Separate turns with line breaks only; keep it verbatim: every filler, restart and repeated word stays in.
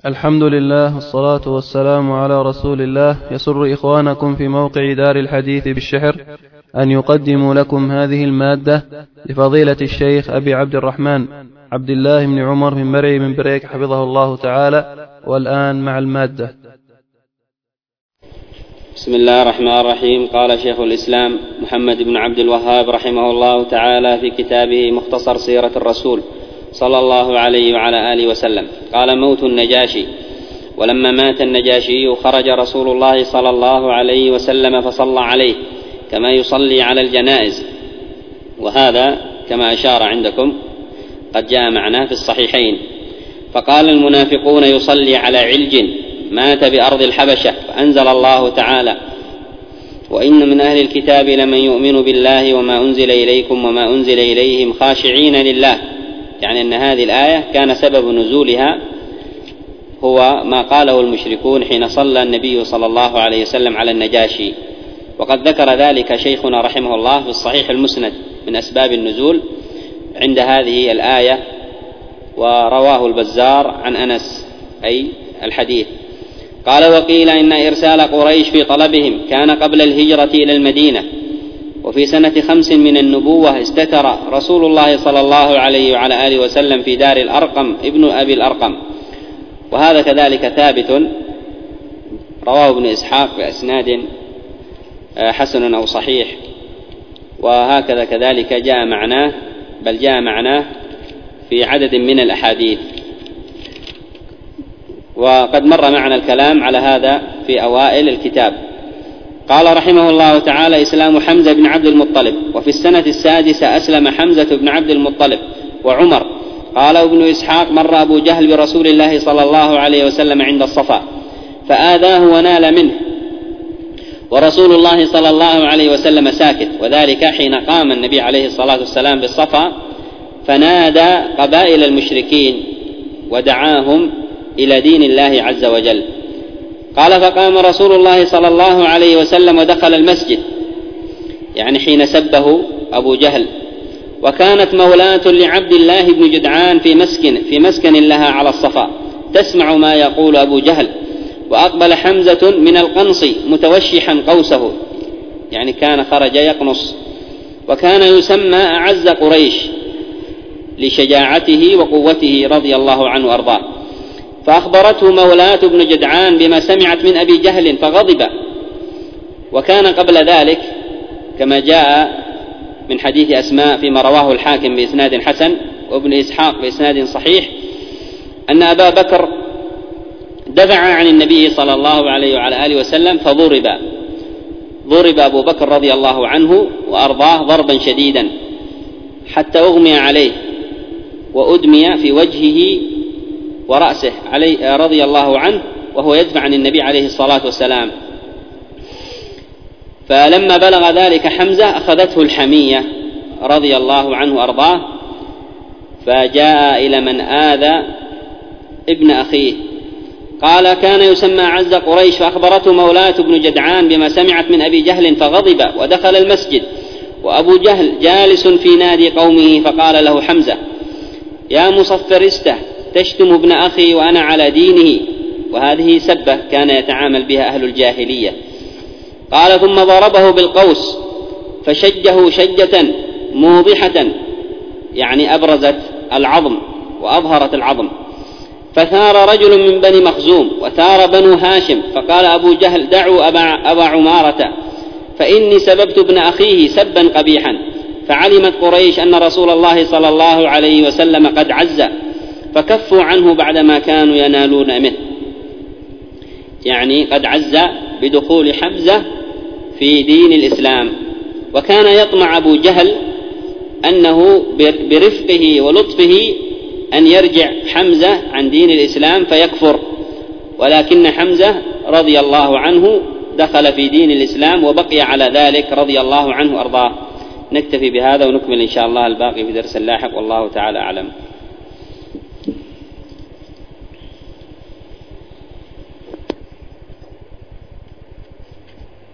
الحمد لله والصلاة والسلام على رسول الله. يسر إخوانكم في موقع دار الحديث بالشحر أن يقدموا لكم هذه المادة لفضيلة الشيخ أبي عبد الرحمن عبد الله بن عمر بن مرعي من بريك حفظه الله تعالى. والآن مع المادة.
بسم الله الرحمن الرحيم. قال شيخ الإسلام محمد بن عبد الوهاب رحمه الله تعالى في كتابه مختصر سيرة الرسول صلى الله عليه وعلى آله وسلم: قال: موت النجاشي. ولما مات النجاشي خرج رسول الله صلى الله عليه وسلم فصلى عليه كما يصلي على الجنائز، وهذا كما أشار عندكم قد جاء معناه في الصحيحين. فقال المنافقون: يصلي على علج مات بأرض الحبشة، فأنزل الله تعالى: وإن من أهل الكتاب لمن يؤمن بالله وما أنزل إليكم وما أنزل إليهم خاشعين لله. يعني أن هذه الآية كان سبب نزولها هو ما قاله المشركون حين صلى النبي صلى الله عليه وسلم على النجاشي، وقد ذكر ذلك شيخنا رحمه الله في الصحيح المسند من أسباب النزول عند هذه الآية، ورواه البزار عن أنس أي الحديث. قال: وقيل إن إرسال قريش في طلبهم كان قبل الهجرة إلى المدينة، وفي سنة خمس من النبوة استتر رسول الله صلى الله عليه وعلى آله وسلم في دار الأرقم ابن أبي الأرقم، وهذا كذلك ثابت رواه ابن إسحاق بإسناد حسن أو صحيح، وهكذا كذلك جاء معناه بل جاء معناه في عدد من الأحاديث، وقد مر معنا الكلام على هذا في أوائل الكتاب. قال رحمه الله تعالى: إسلام حمزة بن عبد المطلب. وفي السنة السادسة أسلم حمزة بن عبد المطلب وعمر. قال ابن إسحاق: مر أبو جهل برسول الله صلى الله عليه وسلم عند الصفا فآذاه ونال منه، ورسول الله صلى الله عليه وسلم ساكت، وذلك حين قام النبي عليه الصلاة والسلام بالصفا فنادى قبائل المشركين ودعاهم إلى دين الله عز وجل. قال: فقام رسول الله صلى الله عليه وسلم ودخل المسجد، يعني حين سبه أبو جهل، وكانت مولاة لعبد الله بن جدعان في مسكن في مسكن لها على الصفا تسمع ما يقول أبو جهل. وأقبل حمزة من القنص متوشحا قوسه، يعني كان خرج يقنص، وكان يسمى أعز قريش لشجاعته وقوته رضي الله عنه وأرضاه. فأخبرته مولاة بن جدعان بما سمعت من أبي جهل فغضب. وكان قبل ذلك كما جاء من حديث أسماء فيما رواه الحاكم بإسناد حسن وابن إسحاق بإسناد صحيح أن أبا بكر دفع عن النبي صلى الله عليه وعلى آله وسلم فضرب ضرب أبو بكر رضي الله عنه وأرضاه ضربا شديدا حتى أغمي عليه وأدمي في وجهه ورأسه عليه رضي الله عنه وهو يدفع عن النبي عليه الصلاة والسلام. فلما بلغ ذلك حمزة أخذته الحمية رضي الله عنه وأرضاه، فجاء إلى من آذى ابن أخيه. قال: كان يسمى عز قريش، فأخبرته مولاة بن جدعان بما سمعت من أبي جهل فغضب ودخل المسجد، وأبو جهل جالس في نادي قومه، فقال له حمزة: يا مصفرسته، تشتم ابن أخي وأنا على دينه. وهذه سبة كان يتعامل بها أهل الجاهلية. قال: ثم ضربه بالقوس فشجه شجة موضحة، يعني أبرزت العظم وأظهرت العظم. فثار رجل من بني مخزوم وثار بنو هاشم، فقال أبو جهل: دعوا أبا, أبا عمارة فإني سببت ابن أخيه سبا قبيحا. فعلمت قريش أن رسول الله صلى الله عليه وسلم قد عز، فكفوا عنه بعدما كانوا ينالون منه، يعني قد عز بدخول حمزة في دين الإسلام. وكان يطمع أبو جهل أنه برفقه ولطفه أن يرجع حمزة عن دين الإسلام فيكفر، ولكن حمزة رضي الله عنه دخل في دين الإسلام وبقي على ذلك رضي الله عنه وأرضاه. نكتفي بهذا ونكمل إن شاء الله الباقي في درس لاحق، والله تعالى أعلم.